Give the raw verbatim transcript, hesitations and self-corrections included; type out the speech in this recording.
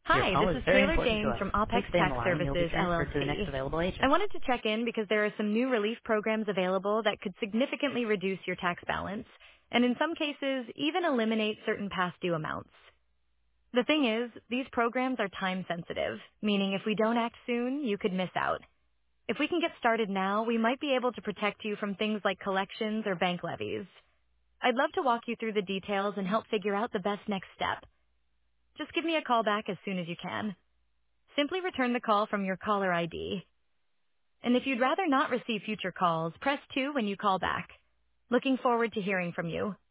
Your Hi, call this is is very Taylor important to James us. from Please Opex stay on the Tax line and you'll be Services, transferred to the next L L C. available I agent. wanted to check in because there are some new relief programs available that could significantly reduce your tax balance, and in some cases, even eliminate certain past due amounts. The thing is, these programs are time sensitive, meaning if we don't act soon, you could miss out. If we can get started now, we might be able to protect you from things like collections or bank levies. I'd love to walk you through the details and help figure out the best next step. Just give me a call back as soon as you can. Simply return the call from your caller I D. And if you'd rather not receive future calls, press two when you call back. Looking forward to hearing from you.